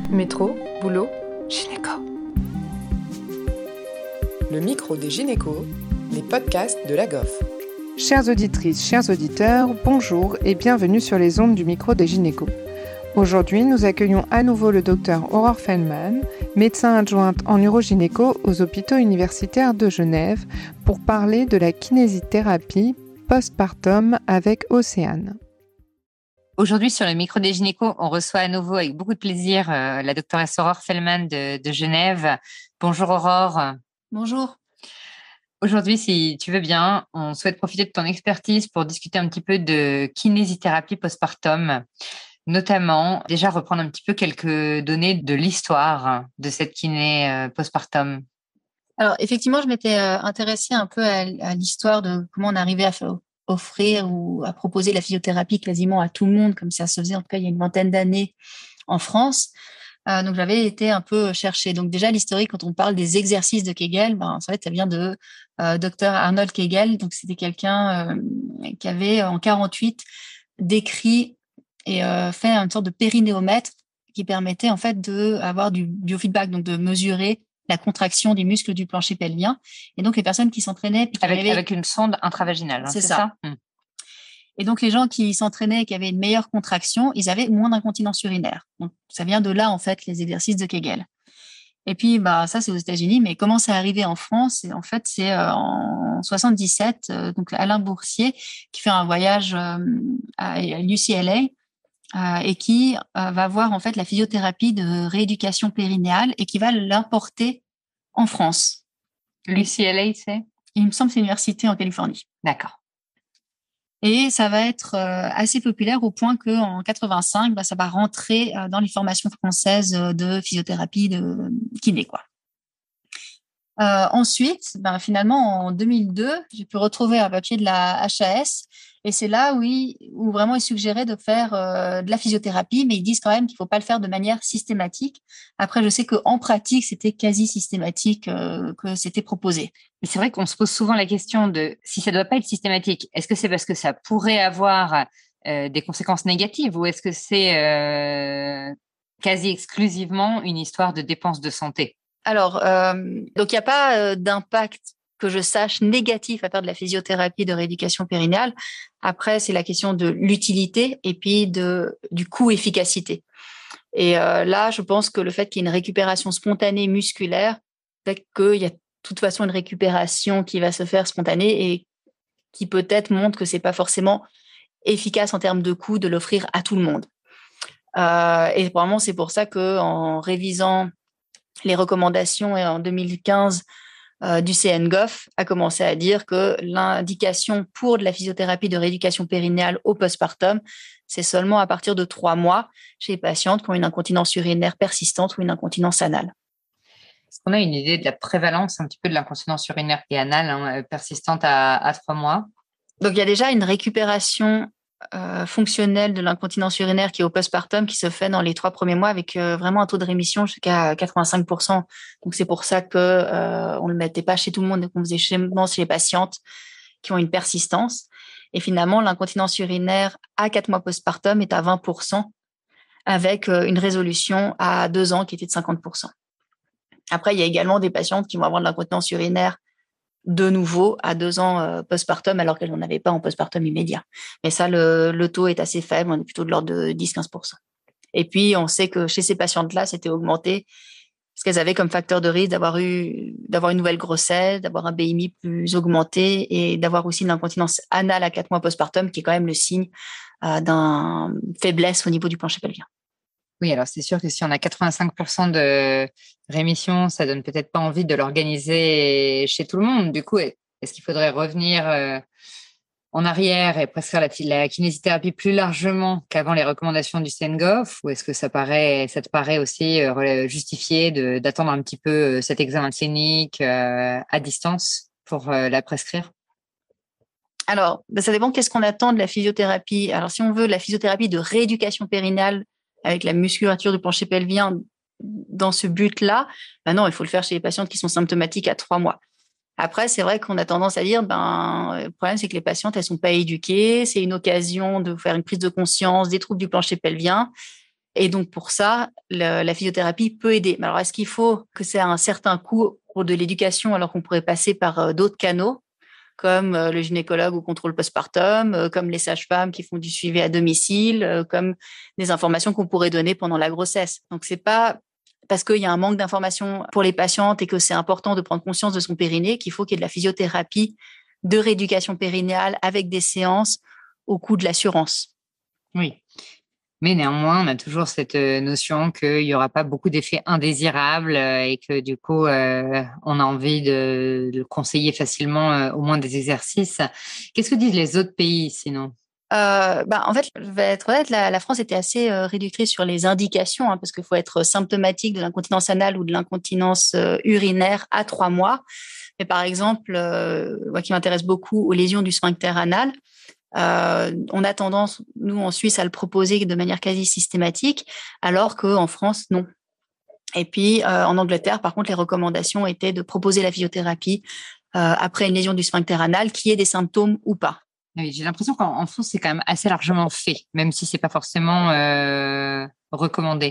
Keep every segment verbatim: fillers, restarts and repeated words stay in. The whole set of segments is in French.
Métro, boulot, gynéco. Le micro des gynécos, les podcasts de la G O F. Chères auditrices, chers auditeurs, bonjour et bienvenue sur les ondes du micro des gynécos. Aujourd'hui, nous accueillons à nouveau le docteur Aurore Feldman, médecin adjointe en urogynéco aux hôpitaux universitaires de Genève, pour parler de la kinésithérapie postpartum avec Océane. Aujourd'hui, sur le micro des gynécos, on reçoit à nouveau avec beaucoup de plaisir euh, la doctoresse Aurore Feldman de, de Genève. Bonjour Aurore. Bonjour. Aujourd'hui, si tu veux bien, on souhaite profiter de ton expertise pour discuter un petit peu de kinésithérapie postpartum, notamment déjà reprendre un petit peu quelques données de l'histoire de cette kiné euh, postpartum. Alors, effectivement, je m'étais euh, intéressée un peu à, à l'histoire de comment on arrivait à faire, offrir ou à proposer la physiothérapie quasiment à tout le monde, comme ça se faisait en tout cas il y a une vingtaine d'années en France. Euh, donc, j'avais été un peu chercher. Donc, déjà, l'historique, quand on parle des exercices de Kegel, ben, ça, ça vient de euh, docteur Arnold Kegel. Donc, c'était quelqu'un euh, qui avait, en quarante-huit, décrit et euh, fait une sorte de périnéomètre qui permettait, en fait, d'avoir du biofeedback, donc de mesurer la contraction des muscles du plancher pelvien. Et donc, les personnes qui s'entraînaient... Qui avec, arrivaient... avec une sonde intravaginale, hein, c'est, c'est ça, ça mmh. Et donc, les gens qui s'entraînaient et qui avaient une meilleure contraction, ils avaient moins d'incontinence urinaire. Donc, ça vient de là, en fait, les exercices de Kegel. Et puis, bah, ça, c'est aux États-Unis. Mais comment c'est arrivé en France? Et en fait, c'est euh, en soixante-dix-sept, euh, donc Alain Boursier, qui fait un voyage euh, à U C L A euh, et qui euh, va voir, en fait, la physiothérapie de rééducation périnéale et qui va l'importer en France. U C L A, c'est? Il me semble que c'est une université en Californie. D'accord. Et ça va être euh, assez populaire au point qu'en quatre-vingt-cinq, bah, ça va rentrer euh, dans les formations françaises de physiothérapie de kiné, quoi. Euh, ensuite, ben, finalement, en deux mille deux, j'ai pu retrouver un papier de la H A S et c'est là où, il, où vraiment ils suggéraient de faire euh, de la physiothérapie, mais ils disent quand même qu'il ne faut pas le faire de manière systématique. Après, je sais qu'en pratique, c'était quasi systématique euh, que c'était proposé. Mais c'est vrai qu'on se pose souvent la question de si ça ne doit pas être systématique, est-ce que c'est parce que ça pourrait avoir euh, des conséquences négatives ou est-ce que c'est euh, quasi exclusivement une histoire de dépenses de santé? Alors, euh, donc il n'y a pas euh, d'impact que je sache négatif à faire de la physiothérapie de rééducation périnéale. Après, c'est la question de l'utilité et puis de du coût-efficacité. Et euh, là, je pense que le fait qu'il y ait une récupération spontanée musculaire fait qu'il y a de toute façon une récupération qui va se faire spontanée et qui peut-être montre que c'est pas forcément efficace en termes de coût de l'offrir à tout le monde. Euh, et probablement c'est pour ça que en révisant les recommandations en deux mille quinze euh, du C N G O F a commencé à dire que l'indication pour de la physiothérapie de rééducation périnéale au postpartum, c'est seulement à partir de trois mois chez les patientes qui ont une incontinence urinaire persistante ou une incontinence anale. Est-ce qu'on a une idée de la prévalence un petit peu de l'incontinence urinaire et anale hein, persistante à, à trois mois? Donc, il y a déjà une récupération Euh, fonctionnelle de l'incontinence urinaire qui est au postpartum qui se fait dans les trois premiers mois avec euh, vraiment un taux de rémission jusqu'à quatre-vingt-cinq pour cent. Donc c'est pour ça que euh, on le mettait pas chez tout le monde et qu'on faisait seulement chez les patientes qui ont une persistance. Et finalement, l'incontinence urinaire à quatre mois postpartum est à vingt pour cent avec euh, une résolution à deux ans qui était de cinquante pour cent. Après, il y a également des patientes qui vont avoir de l'incontinence urinaire de nouveau à deux ans euh, postpartum alors qu'elles n'en avaient pas en postpartum immédiat. Mais ça, le, le taux est assez faible, on est plutôt de l'ordre de dix à quinze pour cent. Et puis, on sait que chez ces patientes-là, c'était augmenté parce qu'elles avaient comme facteur de risque d'avoir eu, d'avoir une nouvelle grossesse, d'avoir un B M I plus augmenté et d'avoir aussi une incontinence anale à quatre mois postpartum qui est quand même le signe euh, d'une faiblesse au niveau du plancher pelvien. Oui, alors c'est sûr que si on a quatre-vingt-cinq pour cent de rémission, ça donne peut-être pas envie de l'organiser chez tout le monde. Du coup, est-ce qu'il faudrait revenir euh, en arrière et prescrire la, la kinésithérapie plus largement qu'avant les recommandations du C N G O F ou est-ce que ça paraît, ça te paraît aussi euh, justifié de, d'attendre un petit peu cet examen clinique euh, à distance pour euh, la prescrire? Alors, ben ça dépend qu'est-ce qu'on attend de la physiothérapie. Alors, si on veut la physiothérapie de rééducation périnéale avec la musculature du plancher pelvien dans ce but-là, ben non, il faut le faire chez les patientes qui sont symptomatiques à trois mois. Après, c'est vrai qu'on a tendance à dire, ben, le problème, c'est que les patientes, elles sont pas éduquées. C'est une occasion de faire une prise de conscience des troubles du plancher pelvien. Et donc, pour ça, le, la physiothérapie peut aider. Mais alors, est-ce qu'il faut que c'est à un certain coût pour de l'éducation alors qu'on pourrait passer par euh, d'autres canaux comme euh, le gynécologue au contrôle postpartum, euh, comme les sages-femmes qui font du suivi à domicile, euh, comme des informations qu'on pourrait donner pendant la grossesse. Donc, c'est pas parce qu'il y a un manque d'informations pour les patientes et que c'est important de prendre conscience de son périnée qu'il faut qu'il y ait de la physiothérapie de rééducation périnéale avec des séances au coût de l'assurance. Oui. Mais néanmoins, on a toujours cette notion qu'il n'y aura pas beaucoup d'effets indésirables et que du coup, euh, on a envie de, de conseiller facilement euh, au moins des exercices. Qu'est-ce que disent les autres pays sinon ? Euh, bah, en fait, je vais être honnête, la, la France était assez euh, réductrice sur les indications, hein, parce qu'il faut être symptomatique de l'incontinence anale ou de l'incontinence euh, urinaire à trois mois. Mais par exemple, euh, moi qui m'intéresse beaucoup aux lésions du sphincter anal, euh, on a tendance, nous en Suisse, à le proposer de manière quasi systématique, alors qu'en France, non. Et puis, euh, en Angleterre, par contre, les recommandations étaient de proposer la physiothérapie euh, après une lésion du sphincter anal, qui ait des symptômes ou pas. Oui, j'ai l'impression qu'en en France, c'est quand même assez largement fait, même si c'est pas forcément euh, recommandé.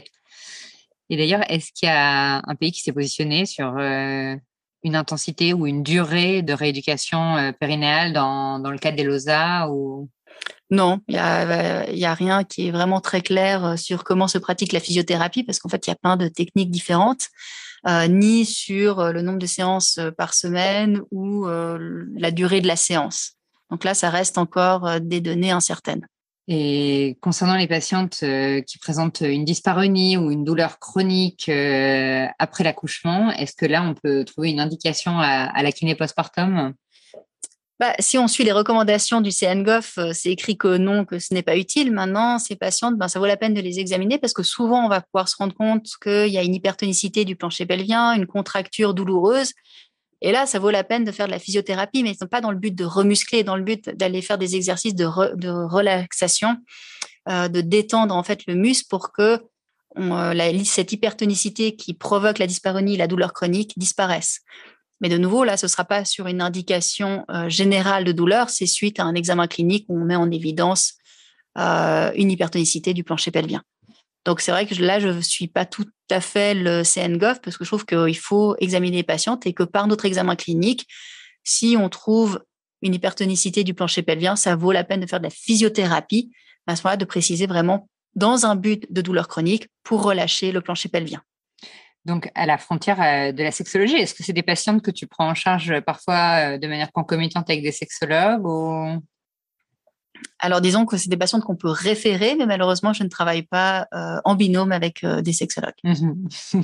Et d'ailleurs, est-ce qu'il y a un pays qui s'est positionné sur euh, une intensité ou une durée de rééducation euh, périnéale dans, dans le cadre des L O S A ou... Non, il y a, il y a rien qui est vraiment très clair sur comment se pratique la physiothérapie, parce qu'en fait, il y a plein de techniques différentes, euh, ni sur le nombre de séances par semaine ou euh, la durée de la séance. Donc là, ça reste encore des données incertaines. Et concernant les patientes euh, qui présentent une dyspareunie ou une douleur chronique euh, après l'accouchement, est-ce que là, on peut trouver une indication à, à la kiné postpartum ? Bah, si on suit les recommandations du C N G O F, c'est écrit que non, que ce n'est pas utile. Maintenant, ces patientes, ben, ça vaut la peine de les examiner parce que souvent, on va pouvoir se rendre compte qu'il y a une hypertonicité du plancher pelvien, une contracture douloureuse. Et là, ça vaut la peine de faire de la physiothérapie, mais pas dans le but de remuscler, dans le but d'aller faire des exercices de, re, de relaxation, euh, de détendre en fait le muscle pour que on, euh, la, cette hypertonicité qui provoque la dyspareunie, la douleur chronique disparaisse. Mais de nouveau, là, ce ne sera pas sur une indication euh, générale de douleur, c'est suite à un examen clinique où on met en évidence euh, une hypertonicité du plancher pelvien. Donc, c'est vrai que là, je ne suis pas tout à fait le C N G O F parce que je trouve qu'il faut examiner les patientes et que par notre examen clinique, si on trouve une hypertonicité du plancher pelvien, ça vaut la peine de faire de la physiothérapie, à ce moment-là, de préciser vraiment dans un but de douleur chronique pour relâcher le plancher pelvien. Donc, à la frontière de la sexologie, est-ce que c'est des patientes que tu prends en charge parfois de manière concomitante avec des sexologues ou... Alors, disons que c'est des patientes qu'on peut référer, mais malheureusement, je ne travaille pas euh, en binôme avec euh, des sexologues. Mmh.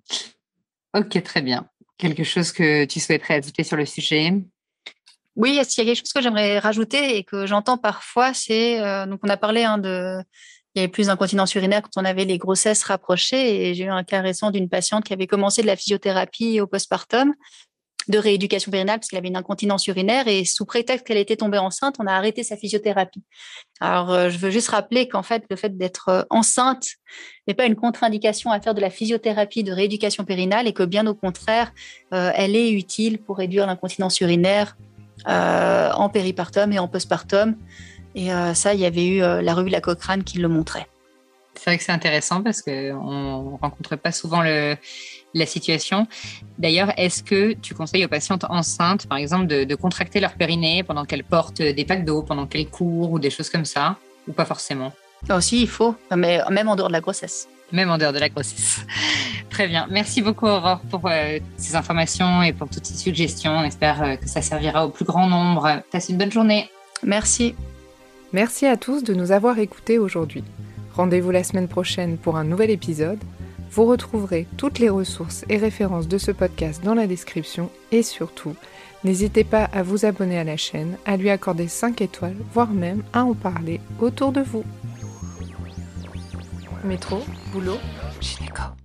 Ok, très bien. Quelque chose que tu souhaiterais ajouter sur le sujet ? Oui, s'il y a quelque chose que j'aimerais rajouter et que j'entends parfois, c'est... Euh, donc, on a parlé hein, de... Il y avait plus d'incontinence urinaire quand on avait les grossesses rapprochées et j'ai eu un cas récent d'une patiente qui avait commencé de la physiothérapie au postpartum de rééducation périnale parce qu'elle avait une incontinence urinaire et sous prétexte qu'elle était tombée enceinte, on a arrêté sa physiothérapie. Alors, euh, je veux juste rappeler qu'en fait, le fait d'être enceinte n'est pas une contre-indication à faire de la physiothérapie de rééducation périnale et que bien au contraire, euh, elle est utile pour réduire l'incontinence urinaire euh, en péripartum et en postpartum. Et euh, ça, il y avait eu euh, la revue La Cochrane qui le montrait. C'est vrai que c'est intéressant parce qu'on ne rencontre pas souvent le, la situation. D'ailleurs, est-ce que tu conseilles aux patientes enceintes, par exemple, de, de contracter leur périnée pendant qu'elles portent des packs d'eau, pendant qu'elles courent ou des choses comme ça, ou pas forcément ? Aussi, il faut, mais même en dehors de la grossesse. Même en dehors de la grossesse. Très bien. Merci beaucoup, Aurore, pour euh, ces informations et pour toutes ces suggestions. On espère euh, que ça servira au plus grand nombre. Passe une bonne journée. Merci. Merci à tous de nous avoir écoutés aujourd'hui. Rendez-vous la semaine prochaine pour un nouvel épisode. Vous retrouverez toutes les ressources et références de ce podcast dans la description et surtout, n'hésitez pas à vous abonner à la chaîne, à lui accorder cinq étoiles, voire même à en parler autour de vous. Métro, boulot, gynéco.